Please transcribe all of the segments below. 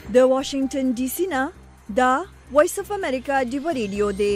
د واشنگټن ډي سي نه دا وایس اف امریکا ډیو ریډیو دی.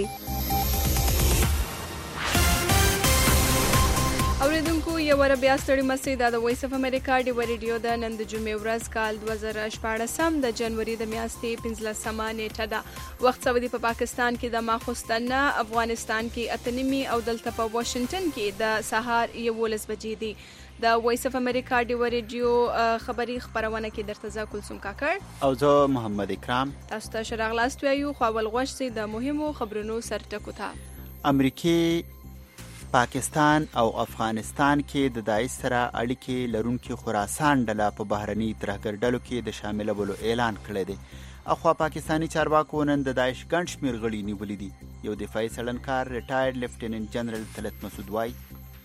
اوریدونکو یو ور بیا ستړي مسئ د وایس اف امریکا ډیو ریډیو د نن د جمعې ورځ کال 2014 د جنوري د میاشتې 15 نیټه ده. وخت سعودي په پاکستان کې د ماخوستن، افغانستان کې اتنیمي او دلته په واشنگټن کې د سهار 11 بجې دي. د وایس اف امریکا ډیو ریډیو خبری خبرونه کې درته ز کلثوم کاکړ او زه محمد اکرام تاسو ته شراغلاست ویو. خو اول غوښ سي د مهمو خبرونو سرټکو ته. امریکای پاکستان او افغانستان کې د داعش سره اړیکې لرونکي خراسان ډله په بهرني ترهګر ډلو کې د شاملولو اعلان کړی دی. اخوا پاکستانی چارواکو نن د داعش ګڼ شمېر غړي نیولي دي. یو دفاعي سړنکار ریټایرډ لیفټیننټ جنرل طلعت مسعود وایي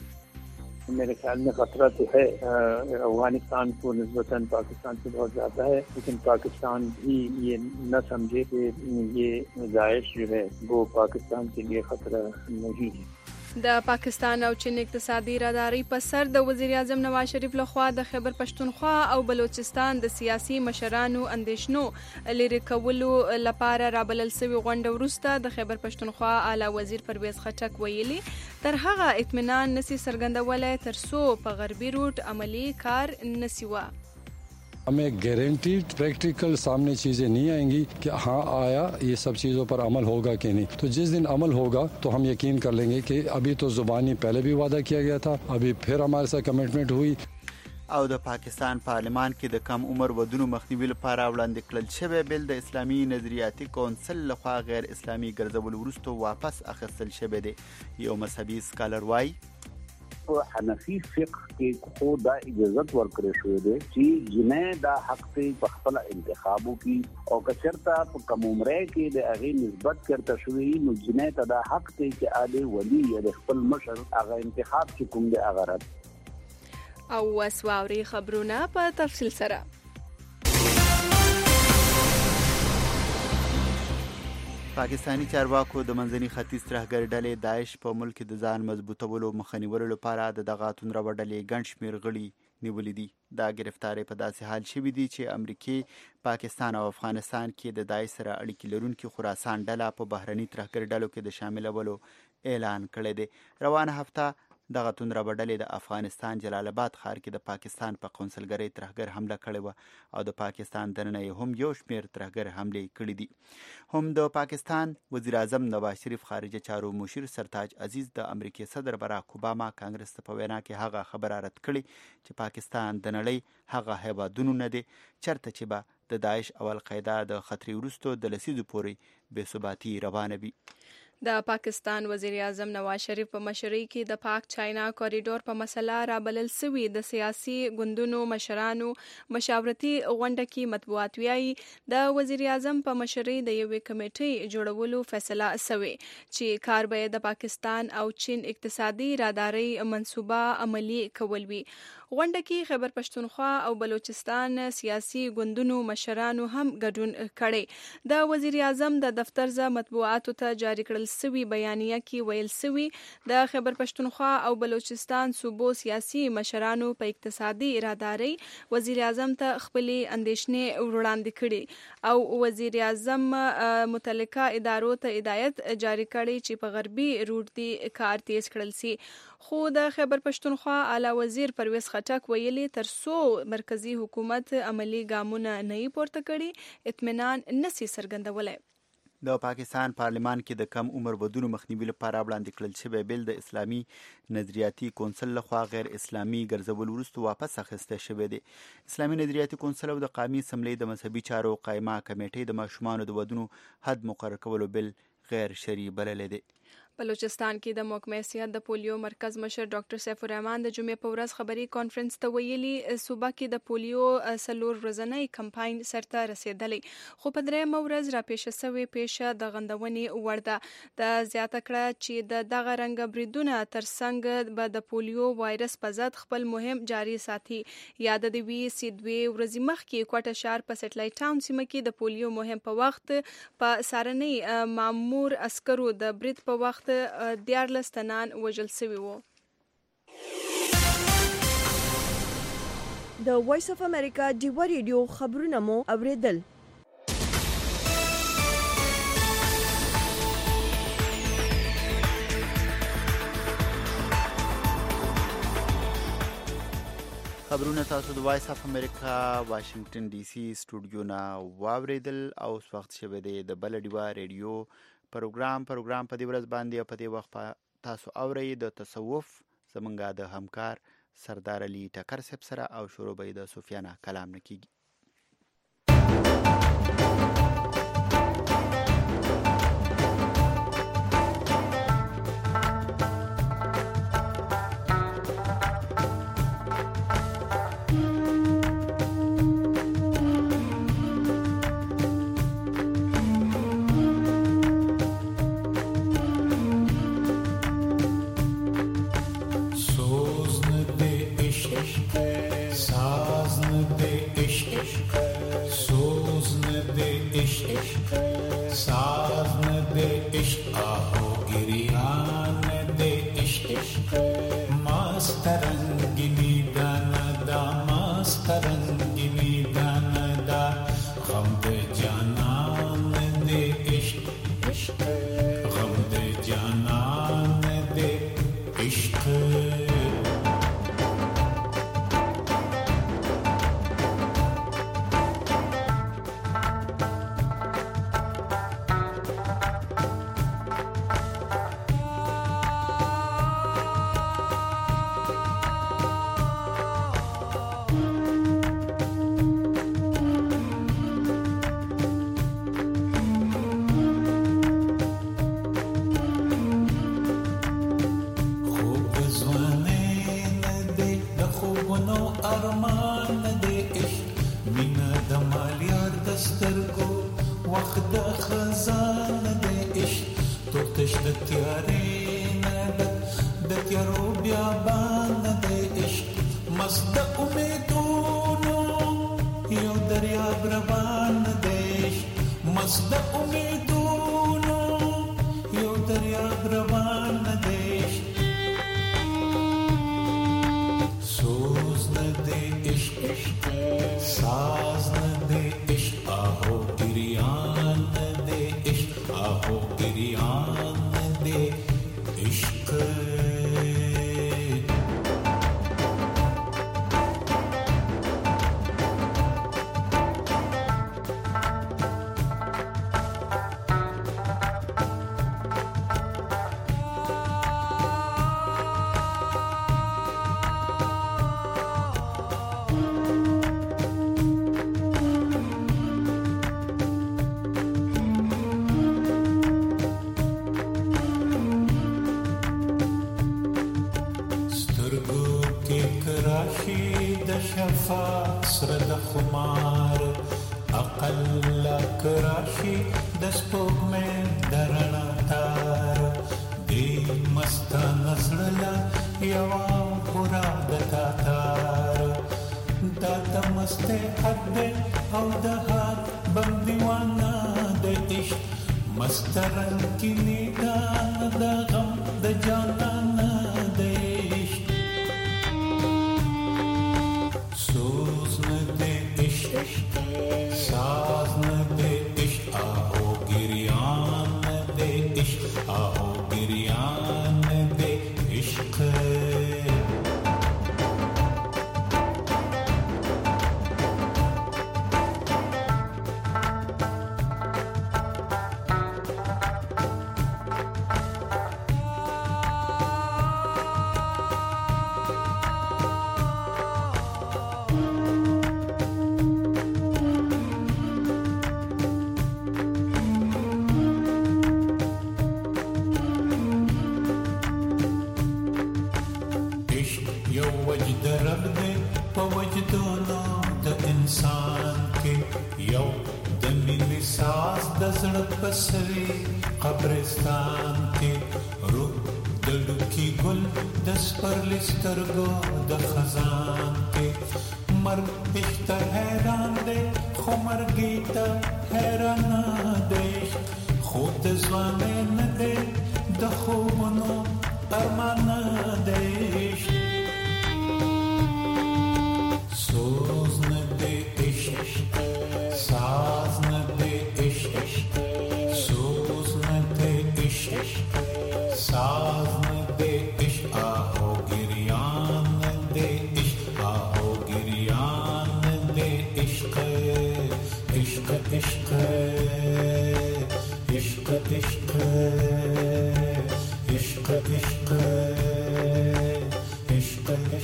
मेरे ख्याल में खतरा तो है अफगानिस्तान को निस्बतन पाकिस्तान से बहुत ज़्यादा है, लेकिन पाकिस्तान भी ये न समझे कि ये दाइश जो है वो पाकिस्तान के लिए खतरा नहीं है. د پاکستان او چین اقتصادي راداري په سر د وزیر اعظم نواز شریف لخوا د خیبر پښتونخوا او بلوچستان د سیاسي مشرانو اندیشنو لري کولو لپاره رابلل سوي غونډه وروسته د خیبر پښتونخوا اعلی وزیر پرویز خټک ویلي تر هغه اطمینان نسی سرګندولای تر څو په غربي روټ عملی کار نسی وا. हमें गारंटीड प्रैक्टिकल सामने चीज़ें नहीं आएंगी कि हाँ आया ये सब चीज़ों पर अमल होगा कि नहीं. तो जिस दिन अमल होगा तो हम यकीन कर लेंगे कि अभी तो ज़ुबानी पहले भी वादा किया गया था, अभी फिर हमारे साथ कमिटमेंट हुई. او د پاکستان پارلمان کې د کم عمر ودونو مخنیوي لپاره وړاندې کړل شوی بل د اسلامي نظریاتي کونسل لخوا غیر اسلامي ګرځول وروسته واپس اخیستل شوی دی. یو مذهبي سکالر وایي حنفي فقه کې خو دا اجازت ورکړې شوې ده چې جنې دا حق په خپل انتخابو کې او کچرتا په کوم عمره کې د هغه نسبت کرته شوې نو جنې ته دا حق دی چې اله ولی یا خپل مشر هغه انتخاب چې کوم دی هغه رد او وسواوري خبرونه په تفصیل سره. پاکستانی چارواکو د منځني ختیځ ترهګر ډلې داعش په ملک د ځان مضبوطولو مخنیولو لپاره د دغه توندرو ډلې ګڼ شمېر غړي نیولي دي. دا گرفتاری په داسې حال شوي دي چې امریکای، پاکستان او افغانستان کې د داعش سره اړیکې لرونکي خراسان ډله په بهرني ترهګر ډلو کې د شاملولو اعلان کړی دی. روانه هفته دغه توندرو ډلې د افغانستان جلال آباد ښار کې د پاکستان په قونسلګرۍ ترهګر حمله کړې وه او د پاکستان دننه یې هم یو شمېر ترهګر حملې کړي دي. هم د پاکستان وزیر اعظم نواز شریف خارجه چارو مشیر سرتاج عزیز د امریکای صدر باراک اوباما کانګرس ته په وینا کې هغه خبره رد کړې چې پاکستان د نړۍ هغه هیوادونو نه دی چرته چې به د داعش او القاعده د خطرې وروسته د لسیزو پورې بې ثباتي روانه وي. د پاکستان وزیر اعظم نواز شریف په مشرۍ کې د پاک چاینا کوریډور په مسله رابلل سوي د سیاسي ګوندونو مشرانو مشاورتي غونډه کې مطبوعات ویاي د وزیر اعظم په مشرۍ د یوې کمیټې جوړولو فیصله شوې چې کار به د پاکستان او چین اقتصادي راداري منصوبه عملی کول وي. غونډه کې خیبر پښتونخوا او بلوچستان سیاسي ګوندونو مشرانو هم ګډون کړي. د وزیر اعظم د دفتر ز مطبوعاتو ته جاری کړل سوي بیانیه کې ویل سوي د خیبر پښتونخوا او بلوچستان صوبو سیاسي مشرانو په اقتصادي راداري وزیر اعظم ته خپلې اندیشنې وړاندې کړي او وزیر اعظم متعلقه ادارو ته هدایت جاری کړي چې په غربي روټ دی کار تیز کړل سي. خو د خیبر پښتونخوا اعلی وزیر پرویز خټک ویلي تر څو مرکزی حکومت عملی ګامونه نه پورته کړي اطمینان نسی سرګندولای. د پاکستان پارلمان کې د کم عمر ودونو مخنیوي لپاره وړاندې کړل شوی بل د اسلامي نظریاتي کونسل لخوا غیر اسلامي ګرځول وروسته واپس اخیسته شوی دی. اسلامي نظریاتي کونسل او د قومي اسمبلی د مذهبي چارو قائمه کمیټې د ماشومانو د ودونو حد مقرر کولو بل غیر شرعي بللی دی. بلوچستان کې د محکمه صحت د پولیو مرکز مشر ډاکټر سیف الرحمن د جمعې په ورځ خبري کانفرنس ته ویلي صوبه کې د پولیو سلور ورځنی کمپاین سرته رسیدلی خو په درېمه ورځ را پیښه شوې پیښه د غندونې وړ ده. د زیاته کړه چې د دغه رنګ بریدونه ترڅنګ به د پولیو وایرس په ضد خپل مهم جاری ساتي. یاد د وی سی 2 ورځې مخکې کوټه شهر په سټلایټ ټاون سیمه کې د پولیو مهم په وخت په سارنۍ مامور عسکرو د برید په وخت 14 تنان وژل شوي وو. د وایس اف امریکا ډیو ریډیو خبرونه مو اوریدل. خبرونه تاسو د وایس اف امریکا واشنگټن ډي سي سټوډیو نه واوریدل او اوس وخت شوه د بل ډیوا ریډیو پروګرام په دې ورځ باندې په دې وخت تاسو اورئ د تصوف زمونږه د همکار سردار علي ټکر صاحب سره او شروع به د سفیانه کلام نکیږي. साज दे इश्क आहो गिरियान दे इश्क आहो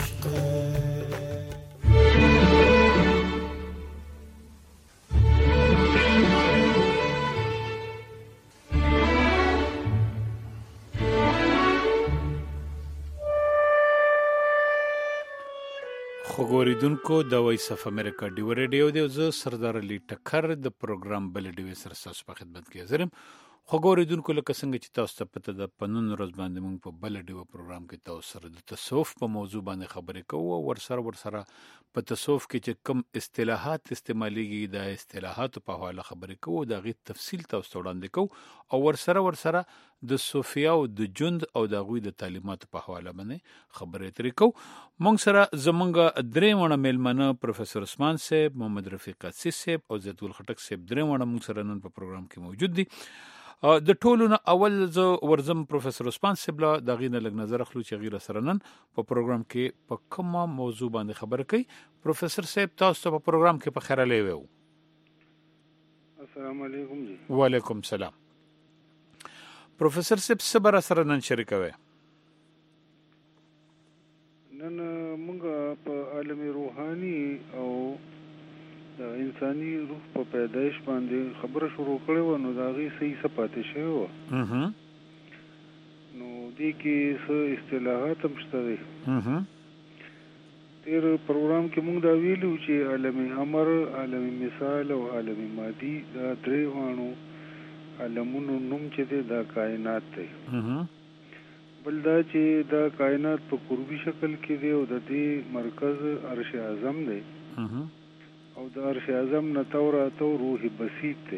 خبرېدونکو د وایس اف امریکا ډیو ریډیو دی زه سردار علي ټکر د پروګرام بل ډیو سره تاسو په خدمت کې حاضرم. خبرېدونکو لکه څنګه چې تاسو ته پته ده په نن ورځ باندې موږ په بل ډیو پروګرام کې تاسو سره د تصوف په موضوع باندې خبرې کوو او ورسره په تصوف کې چې کوم اصطلاحات استعماليږي د اصطلاحاتو په حواله خبرې کوو دا غي تفصیل تاسو وړاندې کوو او ورسره د صوفیا او د جند او د غوی د تعلیماتو په حواله باندې خبرې ترې کوو. موږ سره زمونږ درېمونه میلمنه پروفیسور عثمان صاحب، محمد رفیق قادسی صاحب او زید الخټک صاحب درېمونه موږ سره نن په پروګرام کې موجود دي. د ټولو نه اول زه ورزم پروفیسور عثمان صاحب له دغه نه لګ نظر اخلو چې غیر سره نن په پروګرام کې په کومه موضوع باندې خبرې کوي. پروفیسور صاحب تاسو په پروګرام کې په خیر لې وو. السلام علیکم جی. وعلیکم السلام. پروفیسور صاحب صبر سره نن شریکوي. نن موږ په عالم روحاني او د انساني روح په پیدایش باندې خبره شروع کړې و، نو دا غي صحیح څه پاتې شوی و. نو دې کې څه اصطلاحات هم شته دي. تیر پروګرام کې موږ دا ویلو چې عالم امر، عالم مثال او عالم مادي دا درې وانو عالمونو نوم چې دی دا کائنات دی. بل دا چې دا کائنات په قربي شکل کې دی او د دې مرکز عرش اعظم دی او د عرش اعظم نه تو روح بسیط دی.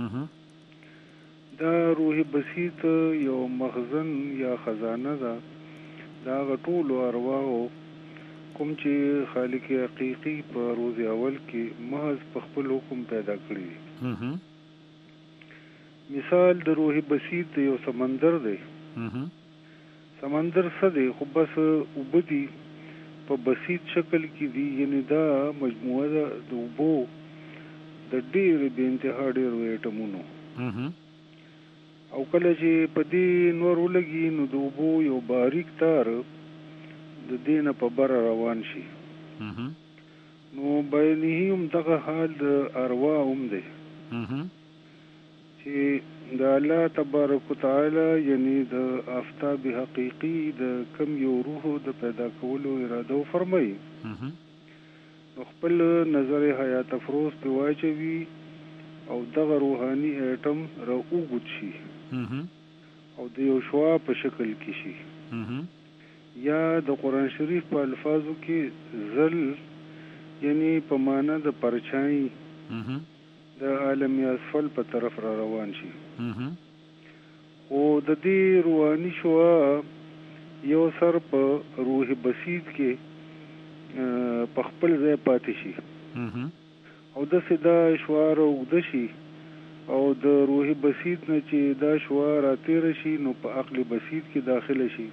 دا روح بسیط یو مخزن یا خزانه ده دا غټول ارواحو کوم چې خالق حقیقی په روز اول کې محض په خپل حکم پیدا کړی. مثال د روح بسیط یو سمندر دی. سمندر څه دی؟ خو بس اوبدي په بسیط شکل کې دی، یعنی دا مجموعه ده د اوبو د ډېر بې انتها ډېر ایټمونو. او کله چې په دې نور ولګي نو د اوبو یو باریک تار د دې نه په بره روان شي. نو بیانې هم دغه حال د ارواح هم دی چې د الله تبارک وتعالی یعنی د آفتاب حقیقی د کم یو روح د پیدا کولو اراده فرمایي. نو خپل نظر حیات افروز په واچوي او دغه روحاني ایټم را اوږد شي او د یو شوا په شکل کې شي، یا د قرآن شریف په الفاظو کې ظل یعنی په معنا د پرچای د عالم اسفل په طرف را روان شي. او د دې روحاني شوا یو سر په روح بسیط کې په خپل ځای پاتې شي او د سدا شوا راوږده شي او د روح بسیط نه چې دا شوا را تیر شي نو په عقل بسیط کې داخله شي.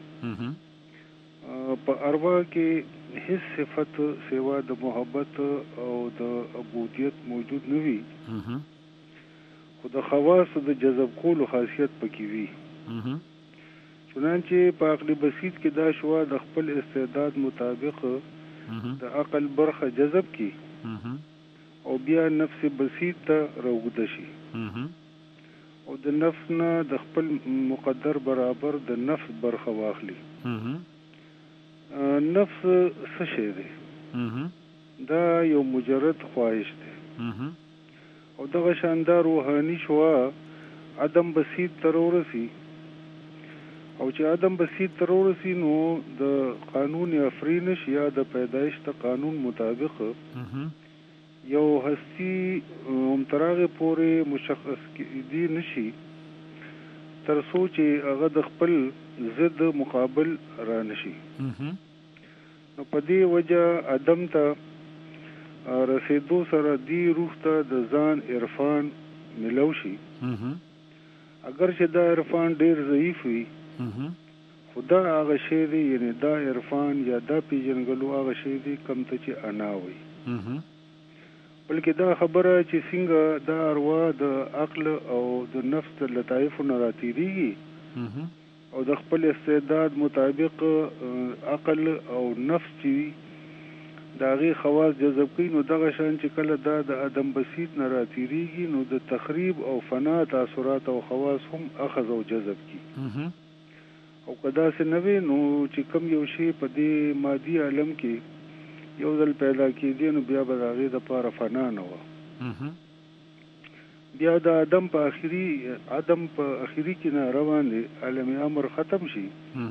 په ارواح کې هیڅ صفت سوا د محبت او د عبودیت موجود نه وي، خو د خواص د جذب کولو خاصیت پکې وي. چنانچه په عقل بسیط کې دا شوا د خپل استعداد مطابق د عقل برخه جذب کی او بیا نفس بسیط ته راوږده شي او د نفس نه د خپل مقدر برابر د نفس برخه واخلي. نفس څه شی دی؟ دا یو مجرد خواهش دی او دغه شاندار روحاني شوا عدم بسیط تر ورسی او چې عدم بسیط تر ورسی نو د قانون افرینش یا د پیدایش د قانون مطابق یو هستی همتراغه پورې مشخص دی نشي تر سوچ هغه د خپل ضد مقابل را نشي. نو په دې وجه ادم ته رسیدو سره دی روح ته د ځان عرفان ملو شي. اگر چې دا عرفان ډیر ضعیف وي خدا هغه شی دی، یعنی دا عرفان یا دا پیژنګلو هغه شی دی کم ته چې انا وي. بلکې دا خبره چې څنګه دا ارواح د عقل او د نفس د لطایفو نه راتېریږي او د خپل استعداد مطابق عقل او نفس چې د هغې خواص جذب کوي، نو دغه شان چې کله دا د عدم بسیط نه راتیریږي نو د تخریب او فنا تاثرات او خواص هم اخذ او جذب کی. او که داسې نه وي نو چې کوم یو شی په دې مادي عالم کې یو ځل پیدا کېدی نو بیا به د هغې دپاره فنا نه وه. بیا د عدم په اخري کې نه روان دی، عالم امر ختم شي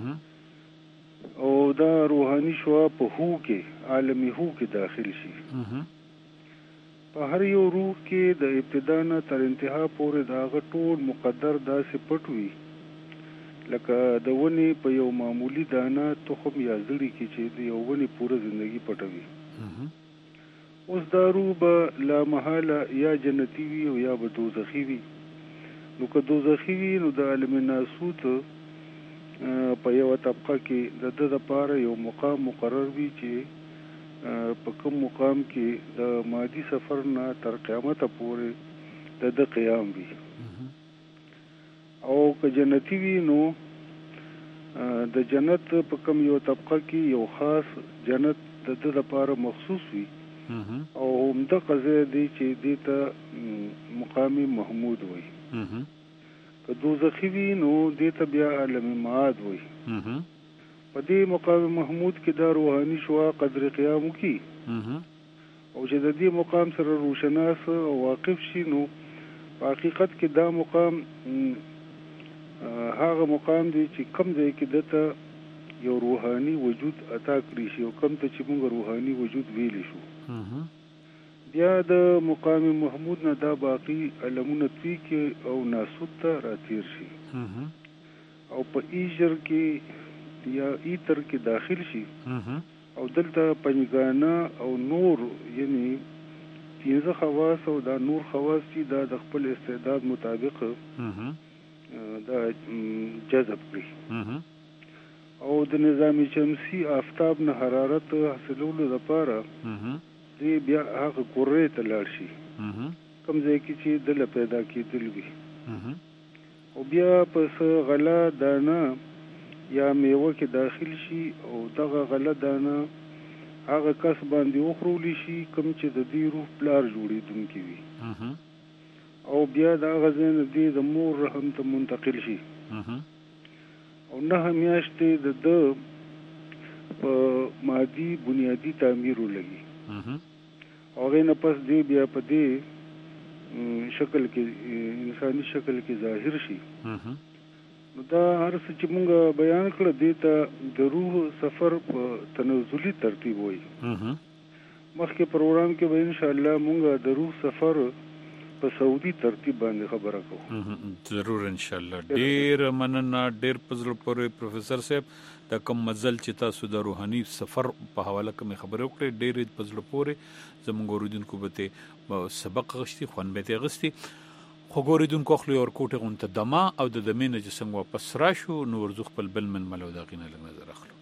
او دا روحاني شوا په هو کې عالمي هو کې داخل شي. په هر یو روح کې د ابتدا نه تر انتها پورې د هغه ټول مقدر داسې پټ وي لکه د ونې په یو معمولی دانه تخم یا زړي کې چې د یو ونې پوره زندگی پټوي. اوس دا روح به لا محاله یا جنتی وي او یا به دوزخي وي. نو که دوزخي وي نو د عالم ناسوت په یو طبقه کې د ده دپاره یو مقام مقرر وي چې په کوم مقام کې د مادي سفر نه تر قیامته پورې د ده قیام وي. او که جنتی وي نو د جنت په کوم یو طبقه کې یو خاص جنت د ده دپاره مخصوص وي او همدغه ځای دی چې دې ته مقام محمود وي. که دوزخي وي نو دې ته بیا عالم معاد وي. په دې مقام محمود کې دا روحاني شوا قدر قیام وکړي او چې د دې مقام سره روشناس او واقف شي نو په حقیقت کې دا مقام هغه مقام دی چې کم ځای کې دته یو روحاني وجود عطا کړی شي او کم ته چې موږ روحاني وجود ویلی شو. بیا د مقام محمود نه دا باقي علمونه توی کې او ناسوت ته راتیر شي او په ایجر کې یا ایتر کې داخل شي او دلته پنجګانه او نور یعنی 15 خواص او دا نور خواص چې دا د خپل استعداد مطابق دا جذب کړي او د نظام شمسي آفتاب نه حرارت حاصلولو لپاره دی بیا هغه قرې ته لاړ شي کوم ځای کې چې دله پیدا کېدل وي او بیا په څه غله دانه یا میوه کې داخل شي او دغه غله دانه هغه کس باندې وخرولی شي کوم چې د دې روح پلار جوړېدونکي وي او بیا د هغه ځای نه دی د مور رحم ته منتقل شي او 9 میاشتې د ده په مادي بنیادي تعمیر ولګي او هغې نه پس دی بیا په دې شکل کې انساني شکل کې ظاهر شي. نو دا هر څه چې مونږ بیان کړه دې ته د روح سفر په تنزلي ترتیب وایي. مخکې پروګرام کې به انشاءالله مونږ د روح سفر په سعودي ترتیب باندې خبره کوو. ضرور انشاءالله. ډیر مننه، ډیر په زړه پورې پروفیسر صاحب د کوم مزل چې تاسو د روحاني سفر په حواله کوم خبرې وکړې ډیر په زړه پورې زموږ اوریدونکو به سبق غشتي خوان به غشتي خو ګوریدونکو خپل اور کوټه غونته دما او د دمینه چې څنګه واپس راشو نو ورزخ خپل بل من ملو داغینه لږ نظر اخلو.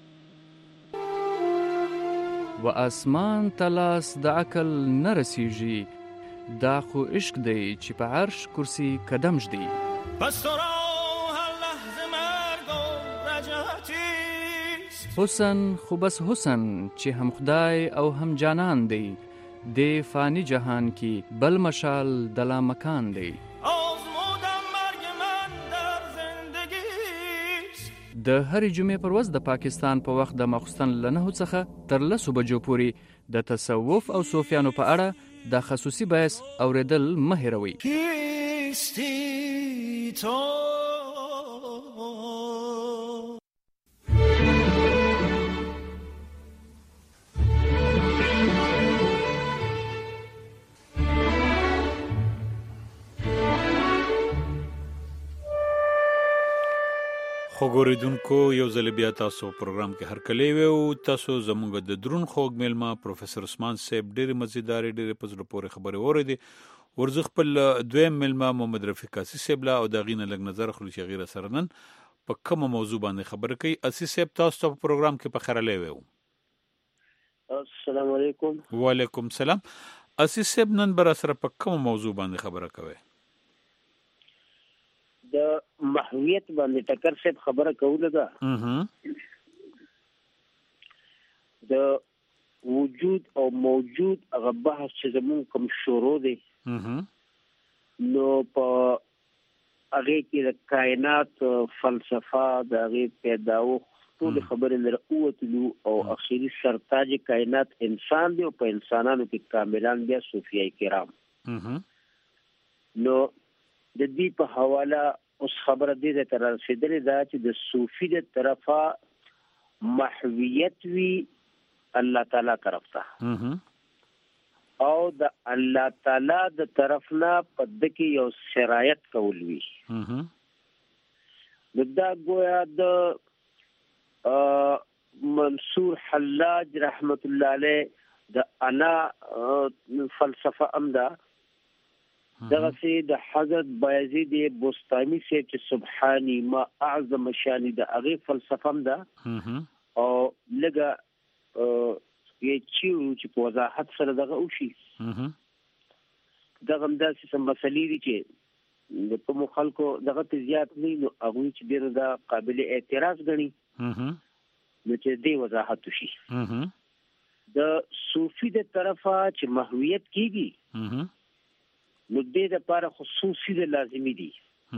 و اسمان تلاس د عقل نرسیږي دا خو عشق دی چې په عرش کرسی قدم جدي بس تو را هر لحظه مرگ و رجعتی حسن خو بس حسن چې هم خدای او هم جانان دی د فانی جهان کی بل مشال دلا مکان دی د هرې جمعې پر ورځ د پاکستان په وخت د ماخوستن له 9 څخه تر 10 بجو پورې د تصوف او صوفیانو په اړه د خصوصي بحث اوریدل مه هېروئ. خو ګوریدونکو یو ځل بیا تاسو پروګرام کې هر کلی وو تاسو زموږ د درون خوږ میلمه پروفیسر عثمان صاحب ډېر مزیدار ډېر په زړه پورې خبرې اوریدې ورزخ خپل دویم میلمه محمد رفیق اسی صاحب لا او دغینه لګ نظر خلو چې غیر سره نن په کومه موضوع باندې خبرې کوي. اسی صاحب تاسو په پروګرام کې په خیر لوي وو. السلام علیکم. وعلیکم السلام. اسی صاحب نن بر سره په کومه موضوع باندې خبره کوي؟ د محویت باندې ټکر صاحب خبره کوله ده د وجود او موجود هغه بحث چې زمون کوم شروع دی نو په هغه کې د کائنات فلسفه د هغه پیداوخت ټول خبرې لري او اخیری سرتاج کائنات انسان دی او په انسانانو کې کاملان بیا صوفیای کرام نو د دې په حواله اوس خبره دې تر رسیدلې ده چې د صوفي د طرفه محویت وی الله تعالی طرف ته او د الله تعالی د طرفنا پد کې یو شرایط کول وی دا گویا د منصور حلاج رحمت الله علیه د انا فلسفه امدا دغه سي د حضرت بایزید بستانی سے چې سبحانی ما اعظم شانی د هغه فلسفه امدا او لګه یې چې په وضاحت سره دغه وشي دغه همداسې سم مسلې دي چې د کوم خلکو دغه زیات نه نو هغه چې ډېر دا قابل اعتراض غني نو چې دې وضاحت وشي د صوفي د طرفه چې محویت کیږي نو دې د لپاره خصوصي د لازمي دي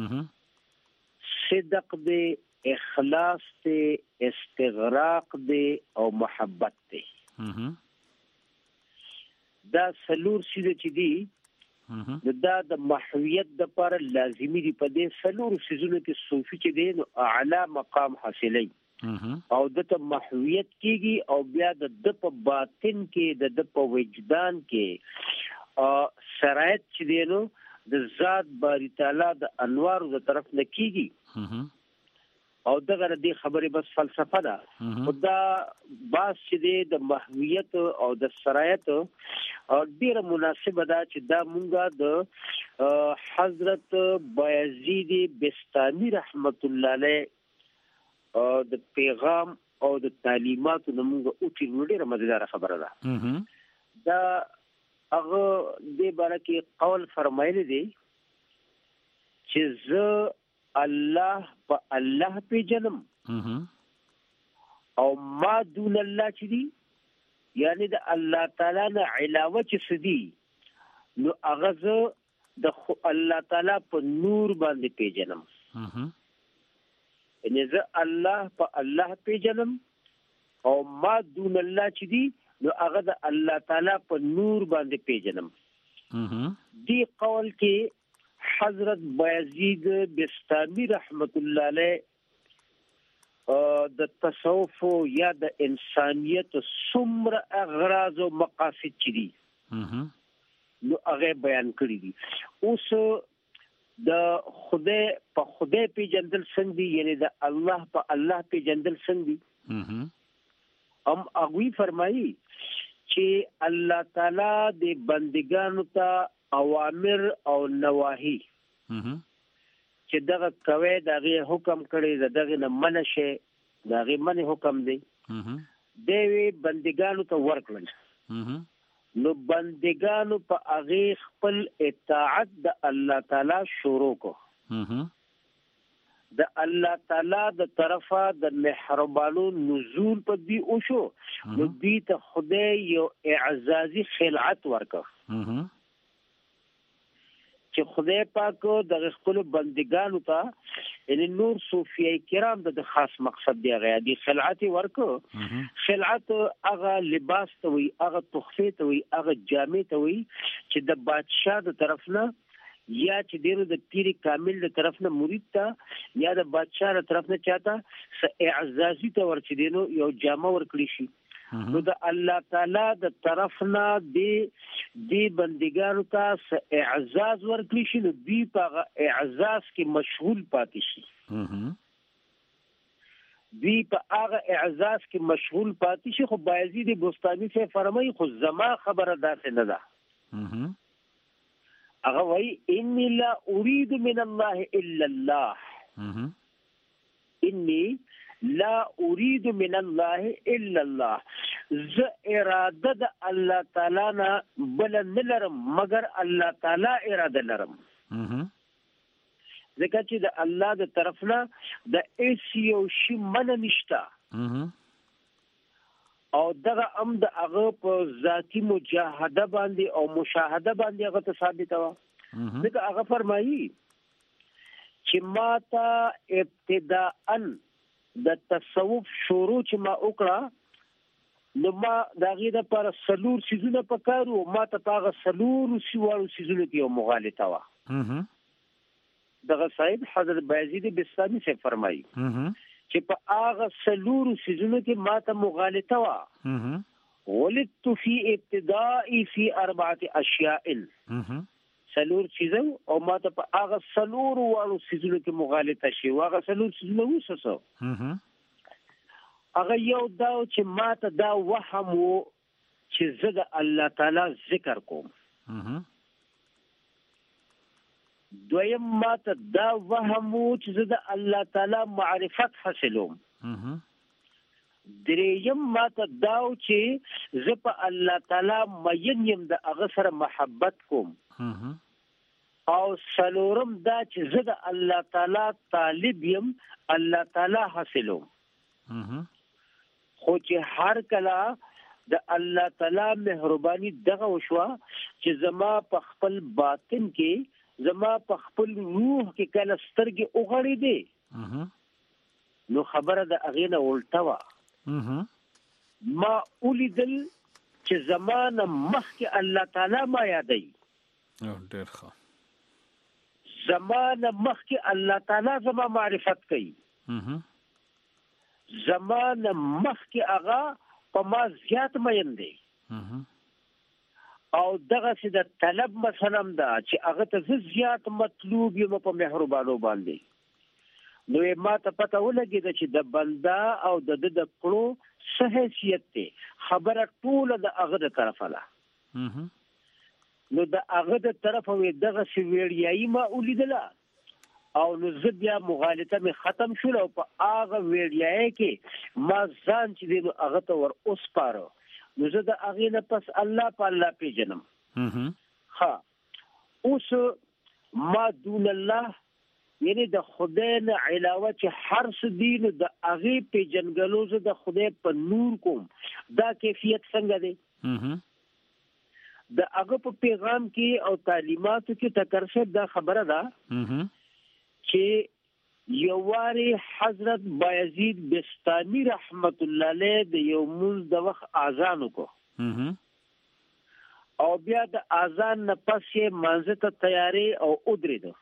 صدق دې اخلاص دې استغراق دې او محبت دې دا سلور سیده چې دي دا د محویت د لپاره لازمي دي په دې سلور سيزونو کې صوفي چې دي نو اعلی مقام حاصلي او د ته محویت کیږي او بیا د په باطن کې د په وجدان کې شرایط چې دی نو د ذات باری تعالی د انوار د طرف نه کیږي او دغه دې خبره بس فلسفه ده خدا باس چې د محویت او د شرایط ډیره مناسبه ده چې دا مونږه د حضرت بایزید بستانی رحمت الله علیه د پیغام او د تعلیمات نمونږه او چې ډیره مزیدار خبره ده دا هغه دې باره کې قول فرمایلی دی چې زه الله په الله پیژنم او ما دون الله چې دی یعنی د الله تعالی نه علاوه چې سدي نو هغه زه د الله تعالی په نور باندې پیژنم یعنی زه الله په الله پیژنم او ما دون الله چې دی نو هغه د الله تعالی په نور باندې پیژنم دی قول کې حضرت بایزید بستانی رحمت الله علیه د تصوف یا د انسانیت څومره اغراض او مقاصد چي دي نو هغه بیان کړی دي اوس د خدای په خدای پیژندل څنګه دي یعنی د الله په الله پیژندل څنګه دي هغه فرمایي چې الله تعالی د بندګانو ته اوامر او نواهی چې دغه کوي دغه حکم کړی دغه نه منشه دغه منه حکم دی دوی بندګانو ته ورکړل نو بندګانو په هغه خپل اطاعت د الله تعالی شروع کو د الله تعالی د طرفه د مهربانو نزول په دی او شو نو دی ته خدای یو اعزازي خلعت ورکړ چې خدای پاک د خپل بندګانو ته ان نور صوفیای کرام د خاص مقصد دی غیادي خلعت ورکو خلعت هغه لباس ته وي هغه تحفه ته وي هغه جامې ته وي چې د بادشاہ د طرف نه یا چې ډیرو د پیر کامل د طرف نه مرید ته یا د بادشاہ د طرف نه چاته اعزازي ته ورچدينو یو جامه ورکړي شي نو د الله تعالی د طرف نه دی بندګانو ته اعزاز ورکړي شي نو دی په اعزاز کې مشغول پاتې شي دی په هغه اعزاز کې مشغول پاتې شي خو بایزید بستانی سے فرمایي خو زما خبره داسې نه ده هغه وایي انی لا اريد من الله الا الله انی لا اريد من الله الا الله ز اراده د الله تعالی نه بل نه لرم مگر الله تعالی اراده لرم ځکه چې د الله د طرف نه د ایس یو شی من نشته او دغه د هغه په ذاتی مجاهده باندې او مشاهده باندې هغه ته ثابت و. ځکه هغه فرمایي چې ما ته ابتداءً د تصوف شروع چې ما وکړه نو ما دغه د پر سلور سيزونه پکارو ما ته هغه سلور سيزونه کې یو مغالطه و. دغه صاحب حضرت بایزید بستامي سے فرمایي چې په هغه سلور سيزونه کې ما ته مغالطه و. ولدت في ابتدائي في 4 اشياء سلور سيزو او ما ته په هغه سلور والو سيزونه کې مغالطه شي هغه سلور سيزونه وسوسو. هغه یو دا چې ما ته دا وهم و چې زه د الله تعالی ذکر کوم. دویم ما ته دا وهم و چې زه د الله تعالی معرفت حاصلوم. دریم ما ته دا و چې زه په الله تعالی مین یم د هغه سره محبت کوم. او سلورم دا چې زه د الله تعالی طالب یم الله تعالی حاصلوم. خو چې هر کله د الله تعالی مهرباني دغه وشوه چې زما په خپل باطن کې زما په خپل روح کې کله سترګې اوغړې دي نو خبره د هغې نه الټه وه. ما ولیدل چې زمانه مخکې الله تعالی ما یادوي. ډېر ښه. زمانه مخکې الله تعالی زما معرفت کوي. زمانه مخکې هغه په ما زیات مین دی. او دغه چې د طلب مثلا دا چې هغه ته زیات مطلوب یم په مهربانو باندې. نو ما ته پته ولګېده چې د بنده او د کړو څه حیثیت دی خبره ټوله د هغه د طرفه ده. نو د هغه د طرفه وې دغه ویړیایي ما ولیدله او نو زه بیا مغالطه مې ختم شول او په هغه ویړیایي کې ما ځان چې دی نو هغه ته ور وسپاره. نو زه د هغې نه پس الله پیژنم. اوس ما دون الله یعنی د خدای نه علاوه چې هر څه دي نو د هغې پیژنګلو زه د خدای په نور کوم. دا کیفیت څنګه دی؟ د هغه په پیغام کې او تعلیماتو کې تکرشد دا خبره ده چې یوواری حضرت بایزید بستامی رحمت الله علیه د یو مونځ د وخت اذان وکړو او بیا د اذان نه پس یې مانځه ته تیاری او ودرېدو.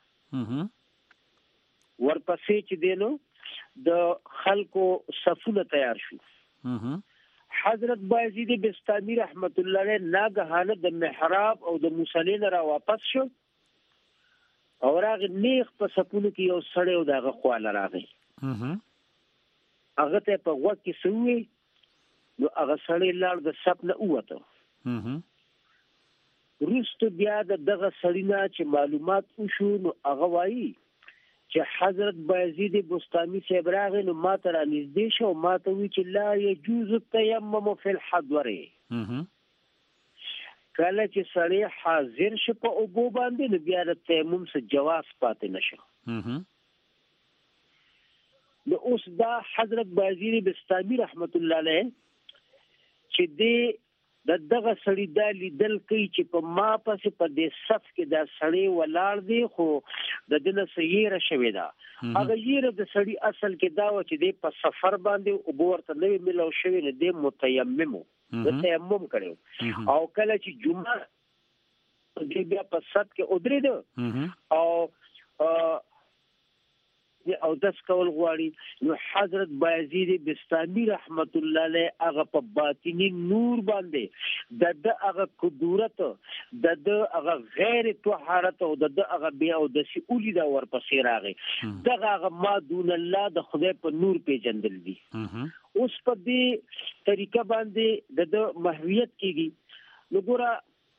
ورپسې چې دینو د خلکو صفونه تیار شو. حضرت بایزید بستامی رحمت الله علیه ناګهانه د محراب او د مصلی نه را واپس شو او راغی نیغ په صفونو کې یو سړی او دغه خواله راغی. هغه ته په غوږ کې څه وویل نو هغه سړی لاړ د صف نه ووته. وروسته بیا د دغه سړي نه چې معلومات وشو نو هغه وایي چې حضرت بایزید بستامی صاحب راغی نو ما ته رانږدې شو ما ته وویل چې لا یجوز التیمم فی الحضر. کله چې سړی حاضر شي په اوبو باندې نو بیا د تیمم څخه جواز پاتې نشو. نو اوس دا حضرت بایزید بستامی رحمت الله علیه چې دغه سړی دا لیدل کوي چې په ما پسې په دې صف کې دا سړی ولاړ دی خو د دې نه څه یېره شوې ده. هغه یېره د سړي اصل کې دا و چې دی په سفر باندې اوبه ورته نه وي میلاو شوې نو دی متیمم و د تیمم کړی او کله چې جمعه دی بیا په صف کې ودرېده او داس کول غواړي نو حضرت بایزید بستامی رحمت الله علیه هغه په باطنی نور باندې د هغه قدرت د هغه غیر طهارت او د هغه بیا او د سئولی دا ورپسې راغی. دغه هغه ما دون الله د خدای په نور پیژندل دي. اوس په دې طریقه باندې د محویت کېږي. نو ګوره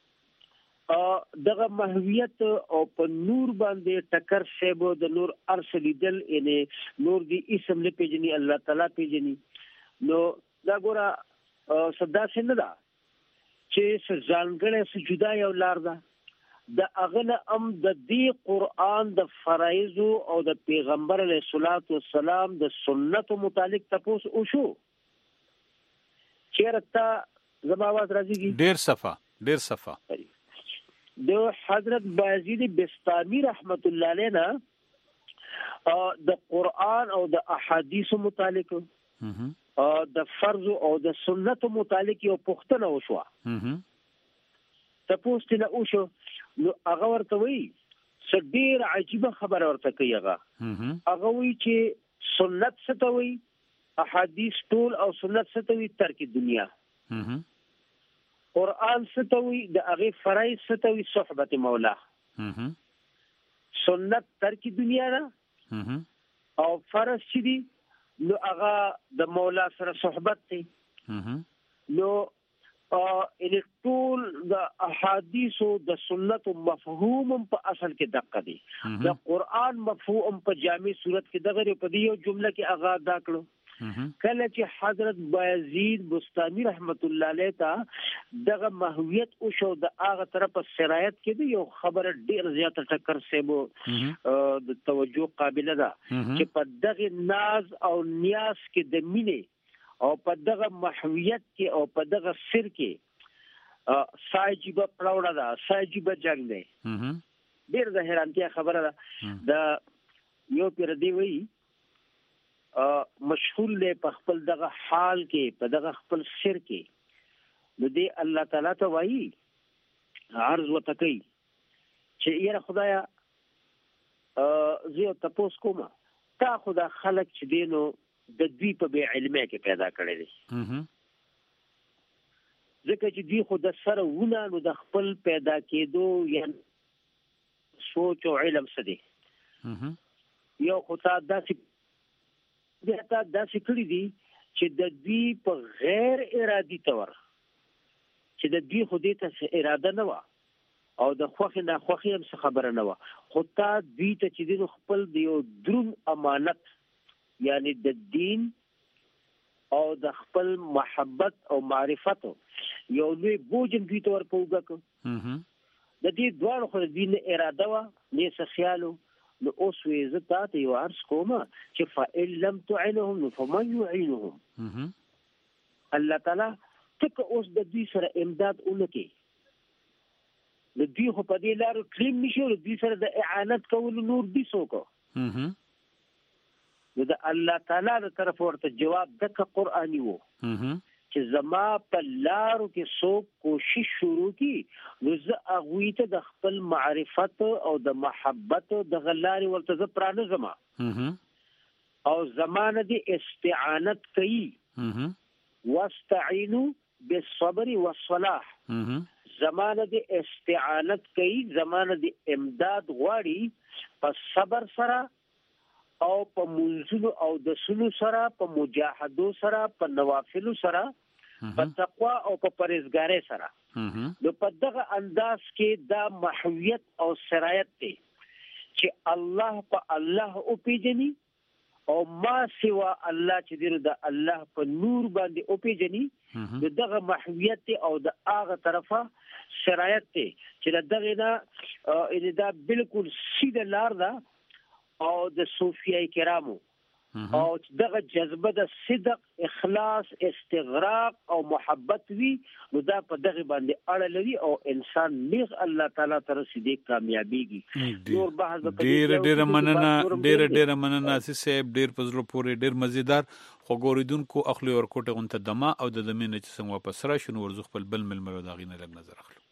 دغه محویت او په نور باندې ټکر شیبو د نور ارسلیدل یعنی نور دی اسم نه پیژني الله تعالی پیژني. نو دا ګوره صدا څنګه ده چې ځانګړې څه جدا یو لار ده د اغله د دې قران د فرایض او د پیغمبر علیه الصلاۃ والسلام د سنت متعلق تاسو او شو چیرته زما आवाज راځي ډیر صفه د حضرت بایزید بستامی رحمت الله علیه نه د قران او د احادیث متعلق د فرض او د سنت متعلق یو پوښتنه وشوه تاسو ته او شو نو هغه ورته وی ډیر عجیبه خبره ورته کوي هغه وی چې سنت څه ته وی احادیث ټول او سنت څه ته وی ترک دنیا قرآن څه ته وی د هغه فرایض څه ته وی صحبت مولا سنت ترک دنیا نه او فرض چې دی نو هغه د مولا سره صحبت دی نو ان ټول د احادیث او د سنت مفهوم په اصل کې دقه دي د قرآن مفهوم په جامع صورت کې دغه په دې یو جمله کې اغاز دا کړو کله چې حضرت بایزید بستامی رحمت الله علیه ته دغه ماهویت او شو د هغه طرف سرایت کې دی یو خبره ډیر زیاته ټکر سیمو د توجه قابل ده چې په دغه ناز او نیاز کې د مینې او په دغه محویت کې او په دغه سر کې ساجيبه پړوړه ده ساجيبه جنگ دی ډیر د حیرانتیا خبره ده د یو پیر دی وی مشغول له په خپل دغه حال کې په دغه خپل سر کې د دې الله تعالی ته وایي عرض وتکي چې یاره خدایا زه تاسو کوم تا خدا خلق چې دینو د دوی په بی علمه کې پیدا کړی دي ځکه چې دوی خو د سره ونه نو د خپل پیدا کېدو یا سوچ او علم څه دي یو خو تا داسې کړي دي چې د دوی په غیر ارادي تور چې د دوی خو دې ته اراده نه وه او د خوښې ناخوښې هم څه خبره نه وه خو تا دوی ته چې دین خپل د یو دروند امانت یعنی د دین او د خپل محبت او معرفت یو لوی بوجم دوی ته ورپوګه کو د دې دوه خو د دین اراده وا نه څه خیالو نو اوس وې زتا ته یو عرض کومه چې فإن لم تعينهم فمن يعينهم الله تعالی تک اوس د دې سره امداد اونکي د دې خو په دې لارو کلیم نشو د دې سره د اعانت کول نور دي سوکو نو د الله تعالی د طرف ورته جواب دغه قرآني وو چې زما په لارو کې څوک کوشش شروع کی نو زه هغوی ته د خپل معرفت او د محبت د غلاري ورته زه پرانه زما او زمانه دی استعانت کوي واستعینوا بالصبر والصلاح زمانه دی استعانت کوي زمانه دی امداد غواړي په صبر سره او په منځلو او د سلو سره په مجاهدو سره په نوافلو سره په تقوا او په پرهیزګارۍ سره نو په دغه انداز کې دا محویت او سرایت دی چې الله په الله او پیژني او ما سوا الله چې دی د الله په نور باندې او پیژني دغه محویت او د هغه طرفه سرایت دی چې دغه نه دا بالکل سیده لار ده او د صوفیای کرامو او دغه جذبه د صدق اخلاص استغراق او محبت وی نو دا په دغه باندې اړه لري او انسان نیغ الله تعالی تر سیدی کامیابیږي نور بحث ډیر مننه صاحب ډیر پزلو پورې ډیر مزیدار خو ګوریدونکو اخلي ورکوټه غونته دما او د دمه نه چې څنګه واپس را شنو ورزخ خپل بل ملمرو دا غینه لګ نظر اخلو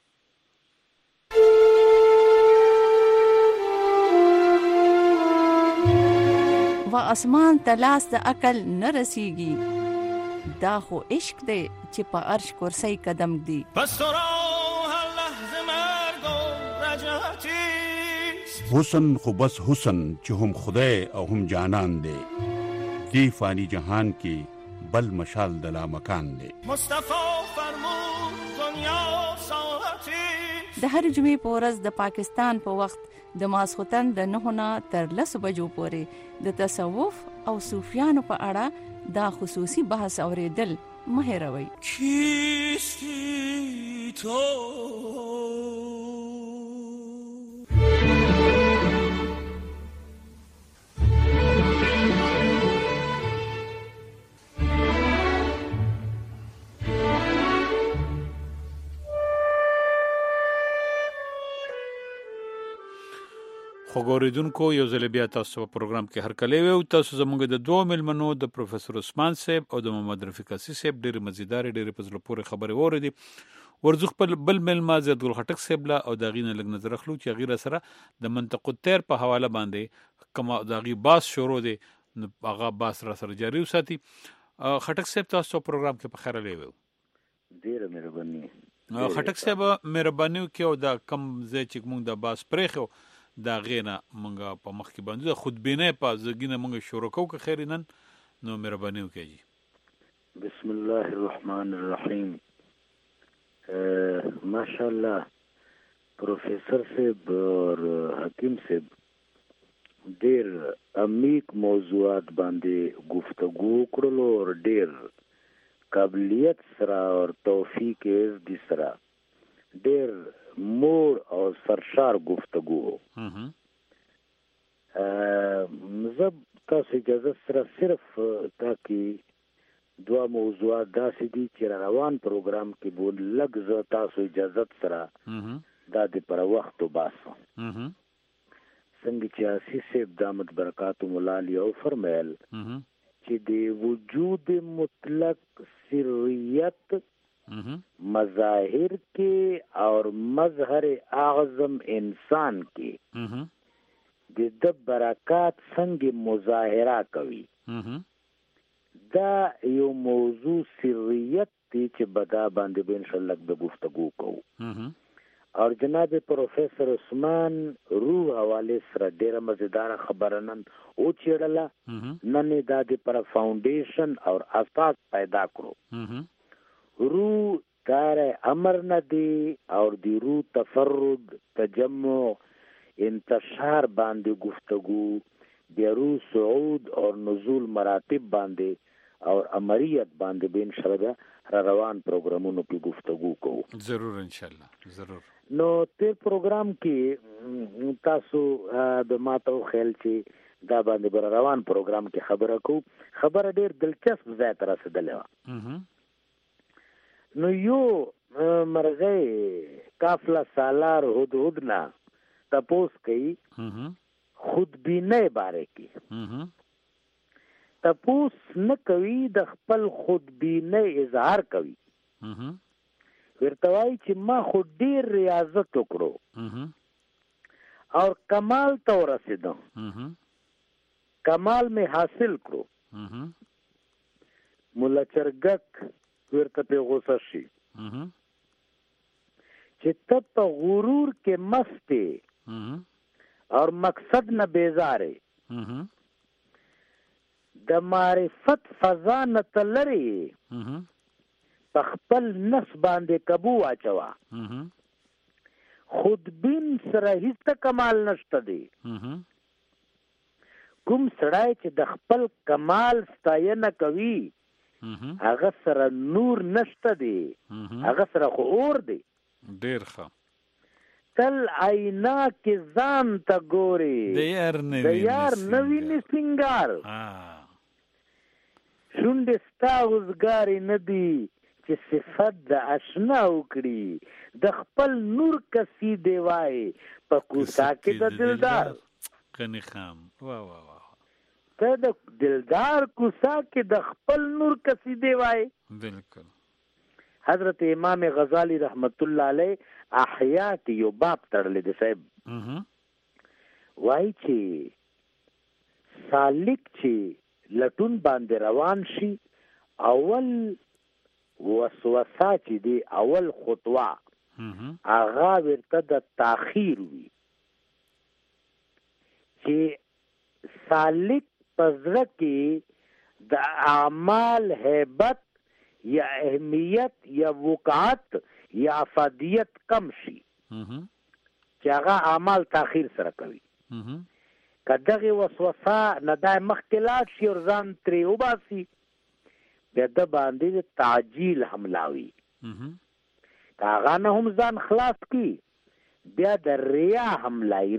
و اسمان تلاس د عقل نه رسیږي دا خو عشق دی چې په عرش کرسی قدم دی حسن خو بس حسن چې هم خدای او هم جانان دی دی فانی جهان کې بل مشال د لا مکان دی مصطفی فرمود دنیا ساعتی د هر جمعې په ورځ د پاکستان په وخت د ماسختن د 9 نه تر 10 بجو پورې د تصوف او صوفیانو په اړه دا خصوصي بحث اوریدل مه هېروئ. 'کیستی تو خو ګوریدونکو یو ځل بیا تاسو په پروګرام کې هر کله وو تاسو زموږ د دوه ملمنو د پروفیسور عثمان صاحب او د محمد رفیق اسي صاحب ډېر مزیدار ډېر په زړه پورې خبرې اوریدي ورزخ په بل ملما زید ګل خټک صاحب لا او دا غینه لګ نظر اخلو چې غیره سره د منطقه تیر په حواله باندې کما دا غي باس شروع دي هغه باس را سره جاری وساتي خټک صاحب تاسو پروګرام کې په خیر لیوو ډېر مهرباني خټک صاحب مهرباني وکړو دا کم ځای چې موږ د باس پرېخو دا غینا مونږه په مخ کې باندې خودبینه په زګینه مونږ شروع کوو که خیر نن نو مهرباني وکړئ بسم الله الرحمن الرحیم ماشاءالله پروفیسر صاحب اور حکیم صاحب ډیر عمیق موضوعات باندې گفتگو کړلو اور ډیر قابلیت سره اور توفیق دې سره ډیر موړ او سرشار گفتگو زب تاسو اجازه سره صرف تاکي دوا موضوعات داسې دي چې روان پروګرام کې بول لږ ز تاسو اجازه سره دا د پر وخت باسو څنګه چې اسي صاحب دامت برکات مولا علی او فرمایل چې د وجود مطلق سریت مظاہر کے اور مظہر اعظم انسان کے د برکات څنګه مظاهره کوي دا یو موضوع سریت دی چې بدا باندې به ان شاء الله د گفتگو کوو اور جناب پروفیسر عثمان روح حواله سره ډیره مزیدار خبره نن او چیرله نن دا د پر فاونډیشن اور اساس پیدا کړو روح دار امر ندی اور دی روح تفرد تجمع انتشار باندې گفتگو دی روح صعود اور نزول مراتب باندې اور امریت باندې به ان شاء الله روان پروګرامونو په گفتگو کوو ضرور ان شاء الله ضرور نو تیر پروګرام کې تاسو د ماتو خیال چې دا باندې بر روان پروګرام کې خبره کوو خبره ډیر دلچسپ ځای ته رسیدلې نو یو مرغه قافله سالار هدهدنا تپوس کئی خودبینه باره کی تپوس نه کوي د خپل خودبینه اظهار کوي ورتوای چې ما خو ډیر ریاضت وکړو اور کمال ته ورسېدم کمال می حاصل کړو مولا چرګک ورته په غوسه شي چې ته په غرور کې مسته اور مقصد نه بیزاره د معرفت فضا نه تلری په خپل نفس باندې قبو اچوا خودبین سره هیڅ کمال نشته دی کوم سړی چې د خپل کمال ستاینه کوي هغه سره نور نشته دی هغه سره خو اور دی ډیر ښه تل آینا کې ځان ته ګوري د یار نوی سنگار شونډې ستا وزګارې نه دي چې صفت د اشنا وکړي د خپل نور کسی دی وای په کوڅه کې د دلدار غنی خام واه واه واه ته د دلدار کوڅه کې د خپل نور کسی دی وای بالکل حضرت امام غزالی رحمت الله علیه احیا کې یو باب تړلې دی صاحب وای چې سالک چې لټون باندې روان شي اول وسوسه چې دی اول خطوه هغه ورته د تاخير وي چې سالک پزړه کې د اعمال هیبت یا اهمیت یا وقعت یا افادیت کم شي چې هغه اعمال تاخير سره کوي کداغه وسوسه نه د مختلات شي او ځان تری وباسي بیا د باندې تعجیل حملاوي هغه نه هم ځان خلاص کی بیا د ریا حملای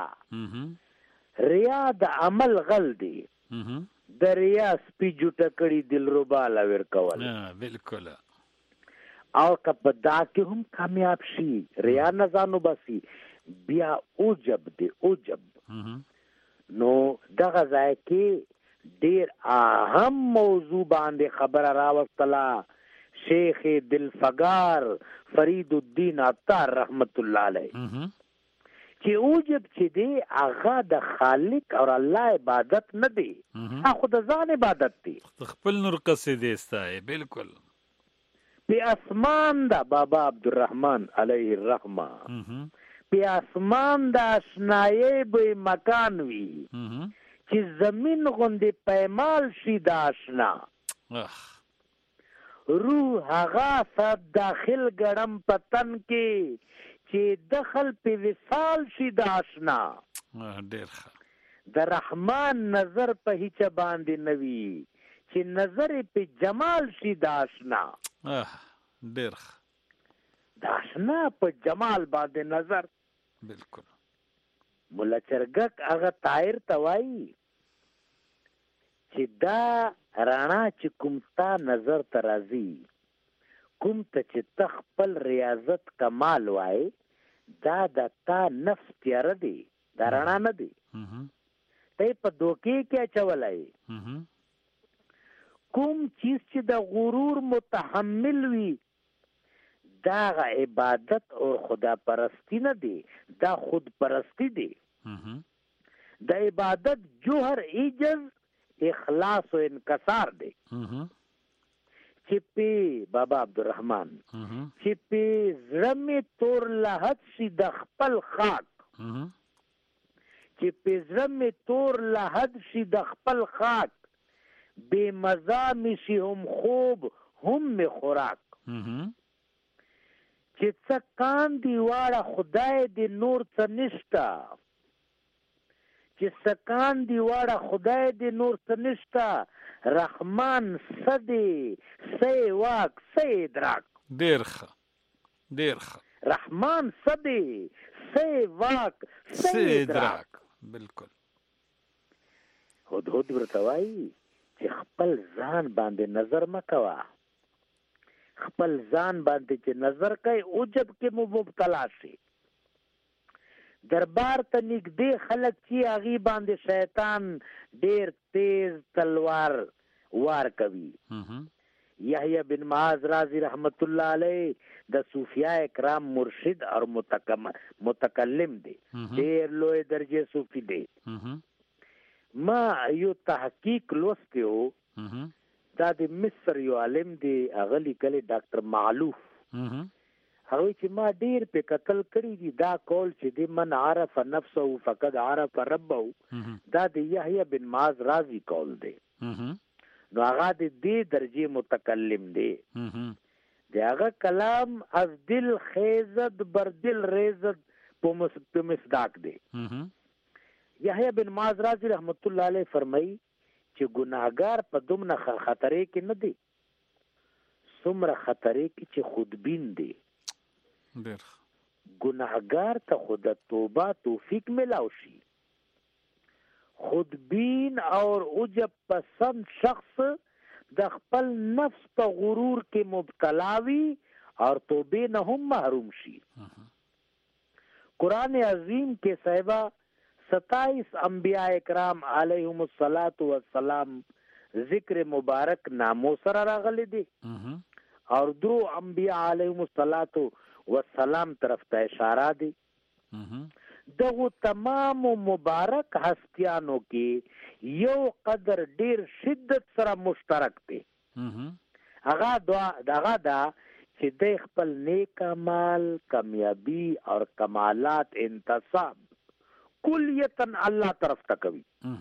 ریا د عمل غل دی د ریا سپیجوټه کړي دلربا لا ور کول بالکل او کپدا کې هم کامیاب شي ریا نه ځانو باسي بیا اوجب دی اوجب نو دغه ځای کې ډیر اهم موضوع باندې خبره راوستله شیخ دلفگار فرید الدین عطار رحمت الله علیه چې اوجب چې دی هغه د خالق او الله عبادت نه دی، هغه د ځان عبادت دی، خپل نور قصیدې استای بالکل په اسمان دا بابا عبدالرحمن علیه الرحمه په اسمان دا آشنایي به مکان وي چې زمین غوندې پیمال شي دا آشنا روح هغه سات داخل ګړم پتن کې چې دخل په وصال شي دا آشنا ډېر د رحمان نظر په هیڅ باندې نوي چې نظر په جمال شي دا آشنا ډېر دا آشنا په جمال باندې نظر بالکل مولا چرګک هغه طاهر توای چې دا رانا چې کوم تا نظر ترازی کوم ته چې تخپل ریاضت کمال وای دا د تا نفس تیار دی دا رانا نه دی ته په دوکې کې چولای کوم چیز چې د غرور متحمل وي دا عبادت او خدا پرستی نه دی، دا خود پرستی دی. د عبادت جوهر ایجز اخلاص و انکسار دی. چې په بابا عبدالرحمن چې په زړه مې تور لحد شي د خپل خاک چې په زړه مې تور لحد شي د خپل خاک بے مزا می شي هم خوب هم می خوراک چې څه کان دی واړه خدای دی نور څه نشتا چې څه کان دی واړه خدای دی نور څه نشتا رحمان صدی سی واک سی ادراک ډیر ښه رحمان صدی سی واک سی ادراک بالکل هدهد ورتوای چې خپل ځان باندې نظر مکوا خپل ځان باندې چې نظر کوي اوجب کې مبتلا شي دربار ته نږدې خلک چې هغه باندې شیطان ډیر تیز تلوار وار کوي یحیی بن معاذ رازی رحمت الله علیه د صوفیاء کرام مرشد اور متکلم دی ډیر لوی درجه صوفی دی ما یو تحقیق لوستیو دا د مصر یو عالم دی هغه لیکلی ډاکټر معلوف هغه چې ما ډیر په قتل کړی دی دا کول چې د من عرف نفسه فقد عرف ربه دا د یحیی بن معاذ رازی کول دی نو هغه د دې درجه متکلم دی دی هغه کلام از دل خیزد بر دل ریزد په مصداق دی یحیی بن معاذ رازی رحمت الله علیه فرمایي چې ګناهګار په دومره خطرې کې نه دی څومره خطرې کې چې خودبین دی ګناهګار ته خود توبه توفیق ملاو شي خودبین اور عجب پسند شخص د خپل نفس په غرور کې مبتلا وي اور توبه نه هم محروم شي قرآن عظیم کې صحابه 27 انبیاء اکرام علیهم الصلاۃ والسلام ذکر مبارک نامو سره راغلي دي اور درو انبیاء علیهم الصلاۃ والسلام طرف ته اشاره دي دغه تمام مبارک هستیانو کې یو قدر ډیر شدت سره مشترک دي هغه دا چې د خپل نیک عمل کامیابی اور کمالات انتصاب کلیتن الله طرف ته کوي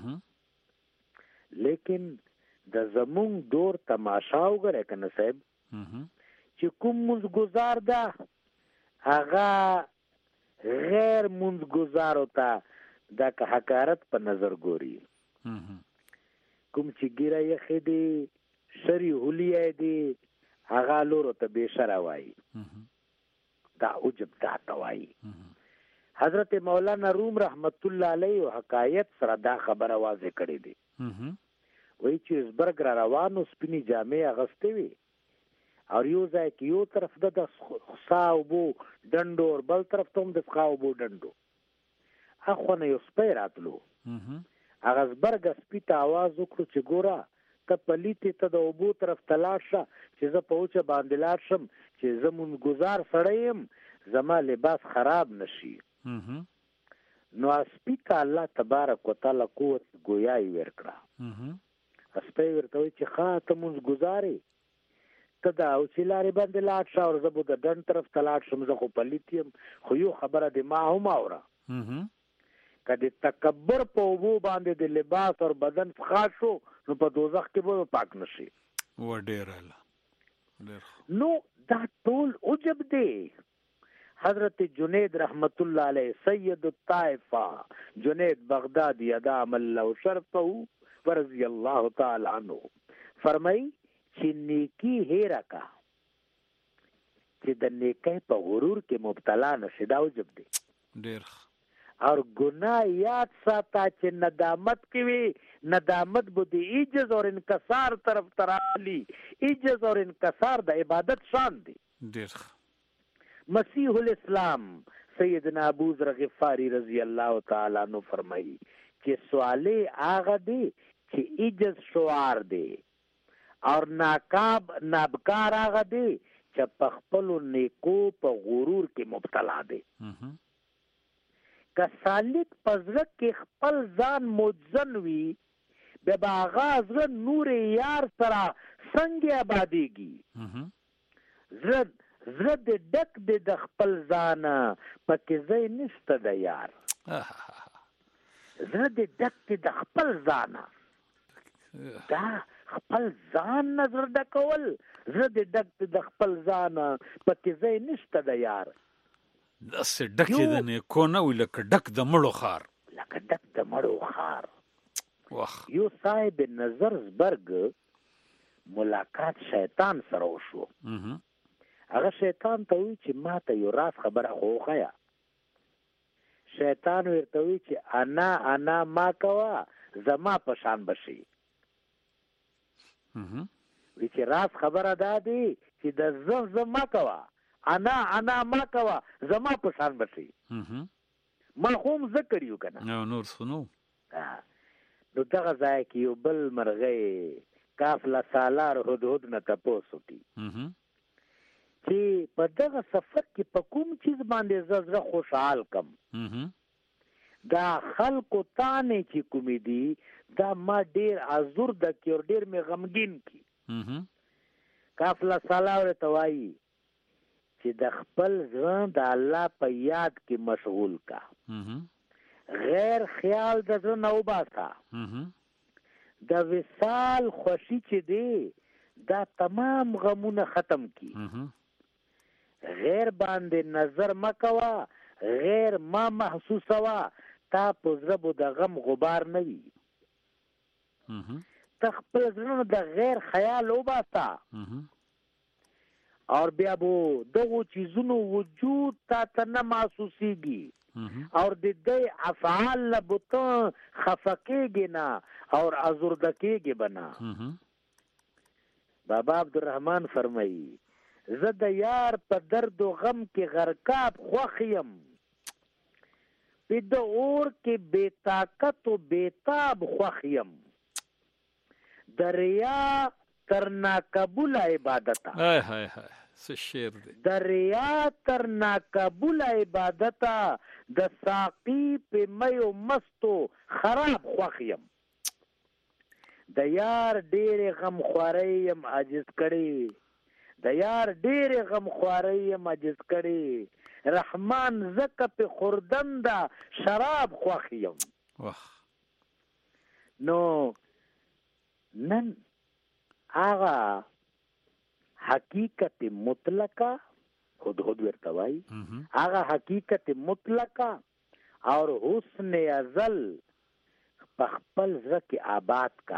لیکن د زمون دور تماشا وګره کنه صاحب چې کوم منځګزار ده هغه غیر منځګزار ہوتا دا که حقارت په نظر ګوري کوم چې ګیره یې خېدي شری هولیه دی هغه لور ته به شراوي دا اوجب دا توای حضرت مولانا روم رحمت الله علیه حکایت سره دا خبره واضح کړې دي وای چې زبرګ را روانو سپینی جامې اغستې وي او یو ځای کې یو طرف د خصاوبو ډندو او بل طرف ته هم د خصاوبو ډندو اخو نه یو سپی راتلو هغه زبرګ سپي ته आवाज وکړو چې ګوره ته پلیتې ته د اوبو طرف ته لاړ شه چې زه په اوچه باندې لاړ شم چې زه مونږګزار سړی یم زما لباس خراب نشي. نو سپي ته الله تبارک وتعالی قوت ګویايي ورکړه. سپی ورته وایي چې ښه ته مونږګزارې ته دا اوچې لارې باندې لاړ شه او زه به د ډنډ طرف ته لاړ شم زه خو پلیت یم خو یو خبره دې ما هم اوره که د تکبر په اوبو باندې د لباس او بدن څخه شو نو په دوزخ کې به پاک نشي. و ډیر نو دا ټول عجب دی. حضرت جنید رحمت الله علیه سید الطائفه جنید بغدادی ادام الله شرفه ورضی الله تعالی عنہ فرمای چې نیکی هیره کا چې د نیکی په غرور کې مبتلا نشي دا عجب دی ډیر. اور گناہ یاد ساتا چې ندامت کوي ندامت بودی عجز اور انکسار طرف ترالی عجز اور انکسار د عبادت شان دی ډیر. مسیح الاسلام سیدنا ابو ذر غفاری رضی الله تعالی عنہ فرمایي چې سواله هغه دی چې عجز شعار دی اور نابکار هغه دی چې په خپل نیکو په غرور کې مبتلا دی. که سالک پزرک کې خپل ځان موجزن وي بیا به آغاز نور یار سره څنګه آبادیږي. زړه د ډک د خپل ځان پکې ځای نشته د یار. زړه د ډک د خپل ځان دا خپل ځان نظر ډکول زړه د ډک د خپل ځان پکې ځای نشته د یار. داسې ډکې د نیکو نه وي لکه ډک د مړو خار. لکه ډک د مړو خار. یو صاحب نظر زبرګ ملاقات شیطان سره وشو. هغه شیطان ته وی چې ما ته یو راز خبره خو وښیه. شیطان ورته وی چې انا ما کوا زما په شان بشي. وی چې راز خبره دا دی چې د زما کوا انا ما کوا زما په شان بشي. ما خوم ذکریو کنه نور سنو. نو دغه ځای کې یو بل مرغۍ کافله سالار هدهد نه تپوس وکړي چې په دغه سفر کې په کوم چیز باندې زړه خوشحال کم. دا خلکو تانې چې کومې دي دا ما ډیر ازرده کې او ډیر مې غمګین کی. کافله سالار ته وایي چې د خپل ځان د الله په یاد کې مشغول کا. غیر خیال د ځان نه وباسا. د وصال خوشي چې دی دا تمام غمونه ختم کی. غیر باندې نظر مکوا غیر ما محسوسوا تا په زړه د غم غبار نه وي. ته خپل ځان د غیر خیال وباسا اور بیا بو دغه چیزونو وجود تا نه محسوسيږي اور د دې افعال لبته خفقېږي نه اور ازردکېږي بنا. بابا عبدالرحمن فرمایي زه د یار په درد و غم کې غرقاب خوخیم په د اور کې بے طاقت و بیتاب خوخیم دریا تر ناقبول عبادت. هاي هاي هاي څه شعر دی. دریا تر ناقبول عبادت د ساقي په مې مستو خراب خوخیم. د یار ډېر غم خواریم عاجز کړي د یار ډېر غم خواریم عاجز کړي رحمان زکه په خوردند شراب خوخیم. نو نن آغا حقیقت مطلقه هدهد ورته وایي آغا حقیقت مطلقه اور حسن ازل په خپل زړه کې آباد کا.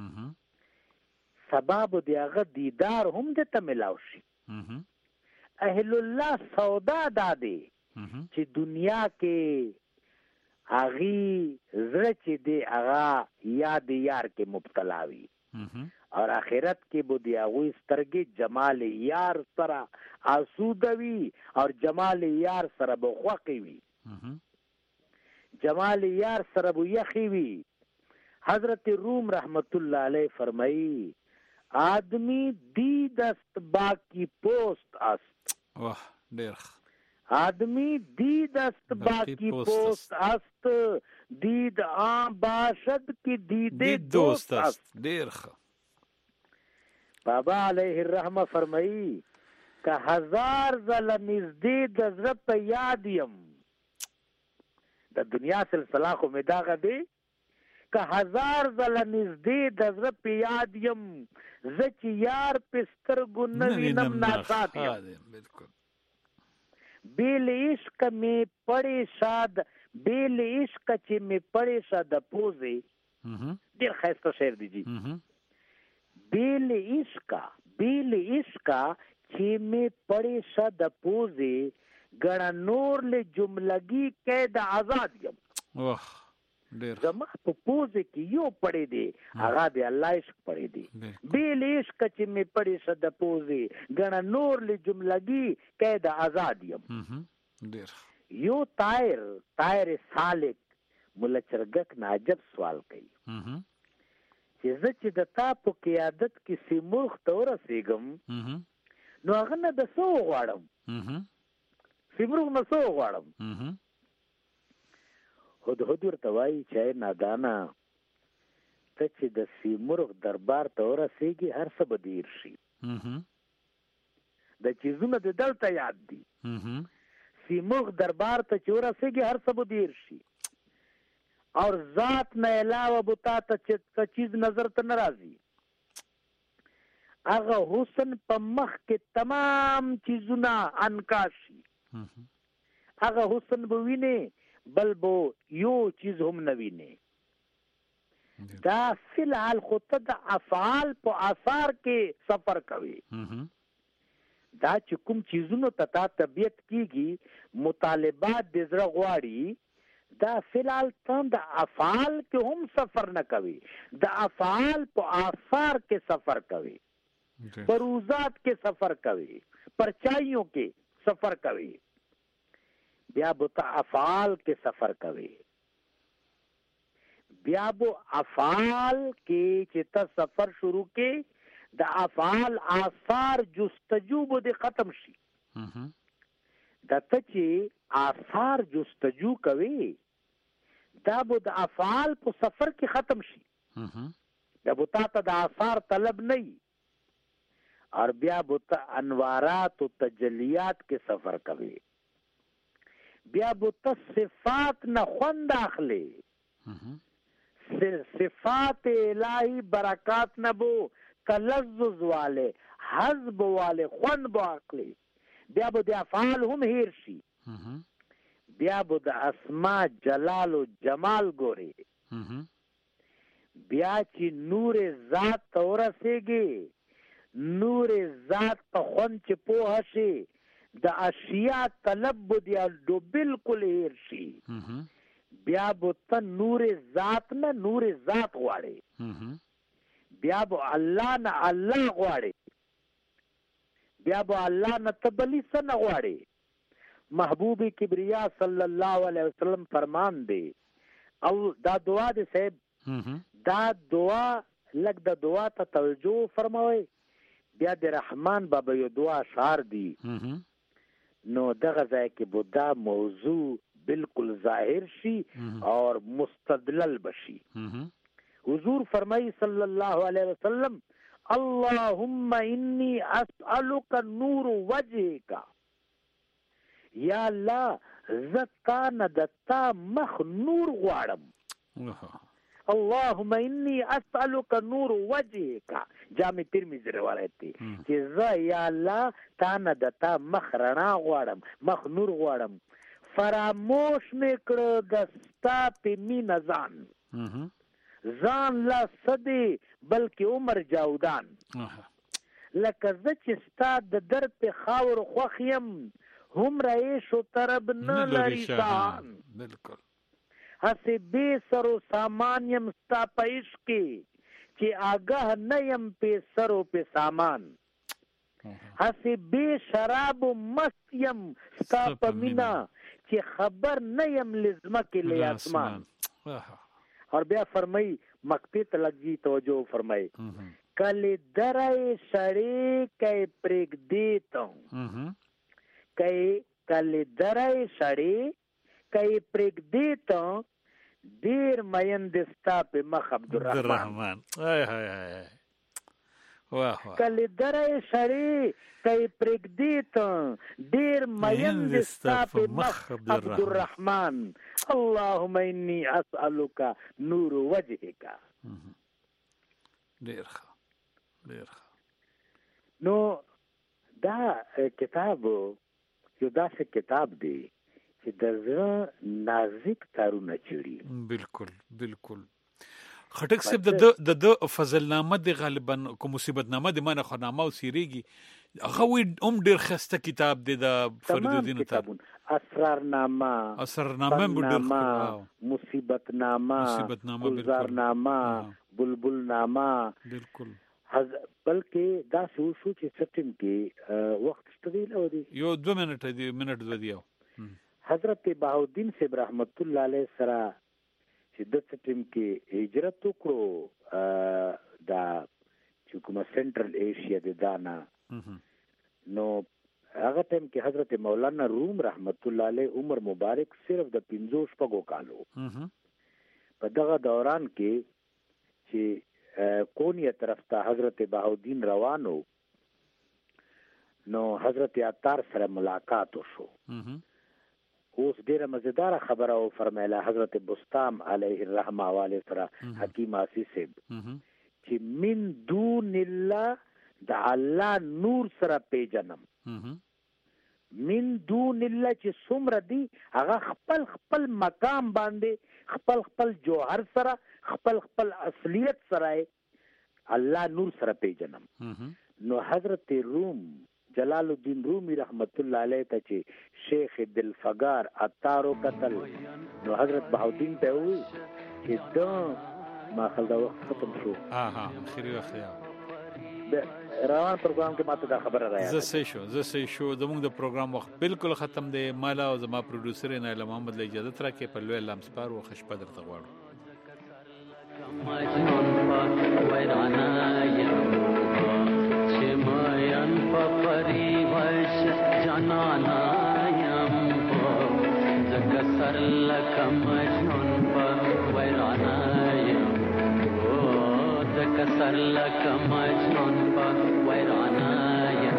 سبب دی هغه دیدار هم د ته ملاو شي. اهل الله سودا دادي چې دنیا کې اغي زړه چې دی هغه یاد یار کې مبتلا وي اور آخرت کې بو دی هغه سترګې جمال یار سره آسوده وي اور جمال یار سره بخوقي وي. جمال یار سره بو یخی وی. حضرت روم رحمت الله علیه فرمایی آدمی دید است باقی پوست است. واه ډیر آدمی دید است باقی پوست است، دید آن باشد که دید دوست است. ډیر بابا علیه الرحمه فرمایی که 1000 ځله نږدې د زړه په یاد یم. د دنیا سلسله خو مې دغه دی که 1000 ځله نږدې د زړه په یاد یم، زه چې یار په سترګو نه وینم ناڅاپ یم. بیل عشق میں پڑے شاد، بیل عشق چې میں پڑے شاد پوزے. ډیر ښایسته شعر دی جی. بیل عشق چې میں پڑے شاد پوزے، گڑا نور لے جملگی قید آزاد یم. زما په پوزه کې یو پړې دی، هغه دی الله عشق پړې دی. بیل عشق چې می پړې شد پوزه، غنا نور له جملګي قید آزاد یم. یو طایر سالک مولا چرګک ناجب سوال کوي چې زه چې د تا په قیادت کې سیمرغ ته ورسېږم نو هغه نه د څه وغواړم، سیمرغ نه څه وغواړم. هدهد ورته وایي چې نادانا ته چې د سیمرغ دربار ته ورسېږي هر څه به دیر شي، د چیزونه د دلته یاد دي. سیمرغ دربار ته چې ورسېږي هر څه به دیر شي، اور ذات نه علاوه به تا ته چې چیز نظر ته نه راځي. هغه حسن په مخ کې تمام چیزونه انکاشي، هغه حسن به وینې بل بو یو چیز هم نوینه. دا فی الحال خود د افعال په آثار کې سفر کوي. دا چې کوم چیزونو ته تا طبیعت کیږي مطالبات د زړه غواړي، دا فی الحال ته د افعال کې هم سفر نه کوي، د افعال په آثار کې سفر کوي، پروزات کې سفر کوي، پرچایوں کې سفر کوي. بیا بو تا افعال کے سفر کوي، بیا بو افعال کے چتا سفر شروع کے دا افعال آثار جستجو بو دے ختم شي. دا تا چی آثار جستجو کوي دا بو دا افعال پو سفر کی ختم شي، دا بو تا تا دا آثار طلب نہیں، اور بیا بو تا انوارات و تجلیات کے سفر کوي. بیا بو تا صفات نه خوند اخلي، صفات الهی برکات نه بو تلذذ والے حزب والے خوند بو اخلي. بیا بو د افعال هم هیر شي، بیا بو د اسماء جلال و جمال ګوري. بیا چې نور ذات ته ورسېږي، نور ذات په خوند چې پوه شي، د اشیاء طلب بودیا دو بالکل هیر شي. بیا بو ته نور ذات نه نور ذات غواړي، بیا بو الله نه الله غواړي، بیا بو الله نه تبلی څه نه غواړي. محبوب کبریا صلی الله علیه وسلم فرمان دی او دا دعا دی صاحب، دا دعا لگ دا دعا ته توجه فرموي. بیا د رحمان بابا یو دعا اشعار دی، نو دغه ځای کې به دا موضوع بالکل ظاهر شي اور مستدلل بشي. حضور فرمائی صلی اللہ علیہ وسلم اللہم انی اسألک نور وجهک، یا اللہ زتا ندتا مخ نور غواړم. اللهم انی اسألک نور وجهک، جامع ترمذی روایت دی چې زه یا الله تا نه د تا مخ رڼا غواړم، مخ نور غواړم. فراموش مې کړه د ستا په مینه ځان لا صدی بلکې عمر جاودان. لکه زه چې ستا د در په خاور خوښ یم، هم رئیش و طرب نه لري سان. بالکل هسې بې سر و سامان یم ستا په عشق کې چې آګاه نه یم پې سر و پې سامان. هسې بې شراب و مست یم ستا په مینه چې خبر نه یم لزمکه لی آسمان. اور بیا فرمای مقطع ته لګي توجه فرمای کله درای سړی کای پرګ دیتم کله درای سړی کای پرګ دیتم ډیر مینده په مخ عبدالرحمن. هاي هاي هاي واه کله درای سړی کای پرګ دیتم ډیر مینده په مخ عبدالرحمن. اللهم انی اسالک نور وجهک. ډیر نو دا کتاب یو داسې کتاب دی چې د زړه نازک تارونه چړي. بالکل خټک صاحب د فضلنامه د غالبا کوم مصیبت نامه د منه خنامه او سیریږي هغه وي ډیر خسته کتاب دی د فریدالدین کتابون اسرارنامه مصیبت نامه گلزارنامه بلبلنامه. بالکل بلکې دا شو چې سټیم کې وخت طویل او دی یو 2 منټ دی. حضرت بهاءالدین صاحب رحمت الله علیه سره چې د سټیم کې هجرت وکړو دا چې کومه سنټرل ایشیا د دانا نو هغه ټیم کې حضرت مولانا روم رحمت الله علیه عمر مبارک صرف د 15 کالو په دغه دوران کې چې کونیه طرف ته حضرت بهاءالدین روانو نو حضرت عطار سره ملاقات وشو. اوس ډیره مزیدار خبره او فرمایله حضرت بستام علیه الرحمه حواله سره حکیم آسی صاحب چې من دون الله د الله نور سره پیجنم. من دون الله چې څومره دی هغه خپل مقام باندې خپل جوهر سره خپل اصلیت سره الله نور سره پیجنم. نو حضرت روم جلال الدین رومی رحمت الله علیه ته چې شیخ دلفگار عطارو قتل نو حضرت بهاءالدین ته وی چې دا ما خل دا وخت ختم شو. خیری وخیا روان پروګرام کې ماته دا خبره راځي زه شو زموږ د پروګرام وخت بالکل ختم دی. مالا او زما پروډوسر نایله محمد له اجازه تر کې په لوی لمسپار او خشپه درته غواړم. ماین پپری وش جانانا یم زګ سر لک مجنون په ویرانا یم زګ سر لک مجنون په ویرانا یم.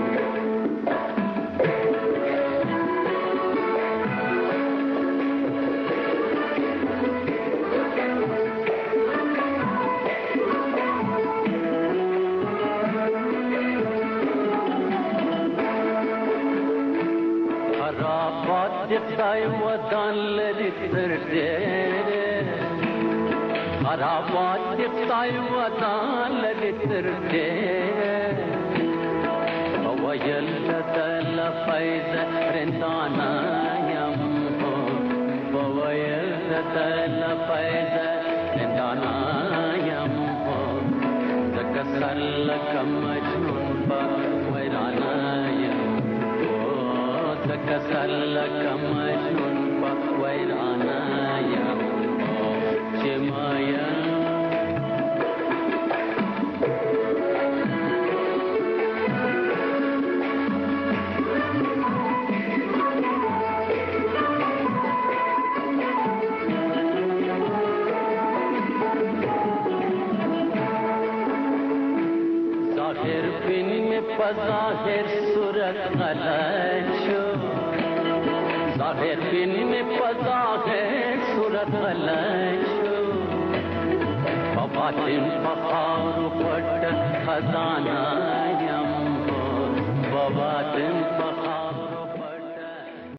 خدای ودان لري تر دې خرابات دې خدای ودان لري تر دې او یل تل فیض رندانا یم او یل تل فیض رندانا یم ذکر لکم مجنون با ویرانا یم ذکر لکم مجنون با ویرانا یم چمایا ظاهر صورت غلط شو ظاهر بین میں ظاہر صورت غلط شو باطن بخار پٹ خزانہ یم باطن